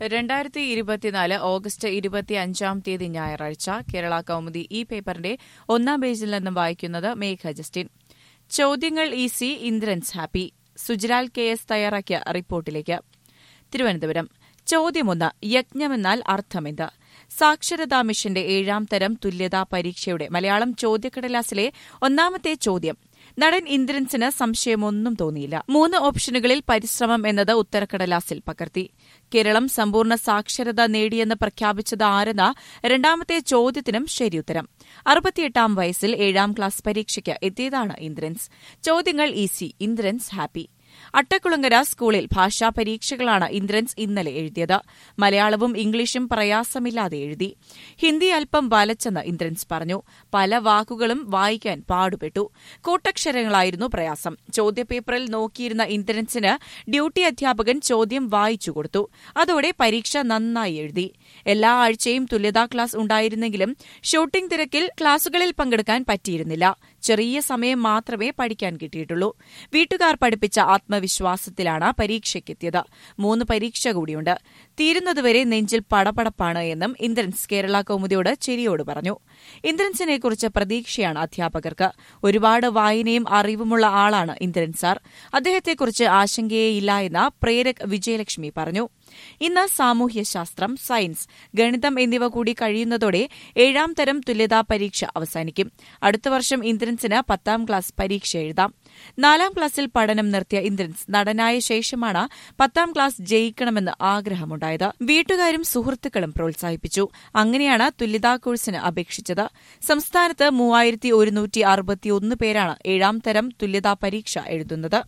2024 August 25 ഞായറാഴ്ച കേരള കൗമുദി ഈ പേപ്പറിന്റെ ഒന്നാം പേജിൽ നിന്നും വായിക്കുന്നത് മേഘ ജസ്റ്റിൻ. ചോദ്യങ്ങൾ easy, Indrans happy. Sujalal KS തയ്യാറാക്കിയ റിപ്പോർട്ടിലേക്ക്. തിരുവനന്തപുരം. ചോദ്യം 1. യജ്ഞമെന്നാൽ അർത്ഥമെന്ത്? സാക്ഷരതാ മിഷന്റെ 7ാം തരം തുല്യതാ പരീക്ഷയുടെ മലയാളം ചോദ്യക്കടലാസിലെ ഒന്നാമത്തെ ചോദ്യം. നടൻ ഇന്ദ്രൻസിന് സംശയമൊന്നും തോന്നിയില്ല. 3 ഓപ്ഷനുകളിൽ പരിശ്രമം എന്നത് ഉത്തരക്കടലാസിൽ പകർത്തി. കേരളം സമ്പൂർണ്ണ സാക്ഷരത നേടിയെന്ന് പ്രഖ്യാപിച്ചത് ആരെന്ന രണ്ടാമത്തെ ചോദ്യത്തിനും ശരിയുത്തരം. 68ാം വയസ്സിൽ 7ാം ക്ലാസ് പരീക്ഷയ്ക്ക് എത്തിയതാണ് ഇന്ദ്രൻസ്. ചോദ്യങ്ങൾ ഈസി, ഇന്ദ്രൻസ് ഹാപ്പി. അട്ടക്കുളങ്ങര സ്കൂളിൽ ഭാഷാ പരീക്ഷകളാണ് ഇന്ദ്രൻസ് ഇന്നലെ എഴുതിയത്. മലയാളവും ഇംഗ്ലീഷും പ്രയാസമില്ലാതെ എഴുതി. ഹിന്ദി അല്പം വലച്ചെന്ന് ഇന്ദ്രൻസ് പറഞ്ഞു. പല വാക്കുകളും വായിക്കാൻ പാടുപെട്ടു. കൂട്ടക്ഷരങ്ങളായിരുന്നു പ്രയാസം. ചോദ്യപേപ്പറിൽ നോക്കിയിരുന്ന ഇന്ദ്രൻസിന് ഡ്യൂട്ടി അധ്യാപകൻ ചോദ്യം വായിച്ചുകൊടുത്തു. അതോടെ പരീക്ഷ നന്നായി എഴുതി. എല്ലാ ആഴ്ചയും തുല്യതാ ക്ലാസ് ഉണ്ടായിരുന്നെങ്കിലും ഷൂട്ടിംഗ് തിരക്കിൽ ക്ലാസുകളിൽ പങ്കെടുക്കാൻ പറ്റിയിരുന്നില്ല. ചെറിയ സമയം മാത്രമേ പഠിക്കാൻ കിട്ടിയിട്ടുള്ളൂ. വീട്ടുകാർ പഠിപ്പിച്ച ആത്മവിശ്വാസത്തിലാണ് പരീക്ഷയ്ക്കെത്തിയത്. 3 പരീക്ഷ കൂടിയുണ്ട്. തീരുന്നതുവരെ നെഞ്ചിൽ പടപടപ്പാണ് എന്നും ഇന്ദ്രൻസ് കേരള കൗമുദിയോട് ചിരിയോട് പറഞ്ഞു. ഇന്ദ്രൻസിനെക്കുറിച്ച് പ്രതീക്ഷയാണ് അധ്യാപകർക്ക്. ഒരുപാട് വായനയും അറിവുമുള്ള ആളാണ് ഇന്ദ്രൻസ് സാർ. അദ്ദേഹത്തെക്കുറിച്ച് ആശങ്കയേയില്ല എന്ന് പ്രേരക് വിജയലക്ഷ്മി പറഞ്ഞു. ഇന്ന് സാമൂഹ്യശാസ്ത്രം, സയൻസ്, ഗണിതം എന്നിവ കൂടി കഴിയുന്നതോടെ 7ാം തരം തുല്യതാ പരീക്ഷ അവസാനിക്കും. അടുത്ത വർഷം ഇന്ദ്രൻസിന് 10ാം ക്ലാസ് പരീക്ഷ എഴുതാം. 4ാം ക്ലാസ്സിൽ പഠനം നിർത്തിയ ഇന്ദ്രൻസ് നടനായ ശേഷമാണ് 10ാം ക്ലാസ് ജയിക്കണമെന്ന് ആഗ്രഹമുണ്ടായത്. വീട്ടുകാരും സുഹൃത്തുക്കളും പ്രോത്സാഹിപ്പിച്ചു. അങ്ങനെയാണ് തുല്യതാ കോഴ്സിന് അപേക്ഷിച്ചത്. സംസ്ഥാനത്ത് 3161 പേരാണ് 7ാം തരം തുല്യതാ പരീക്ഷ എഴുതുന്നത്.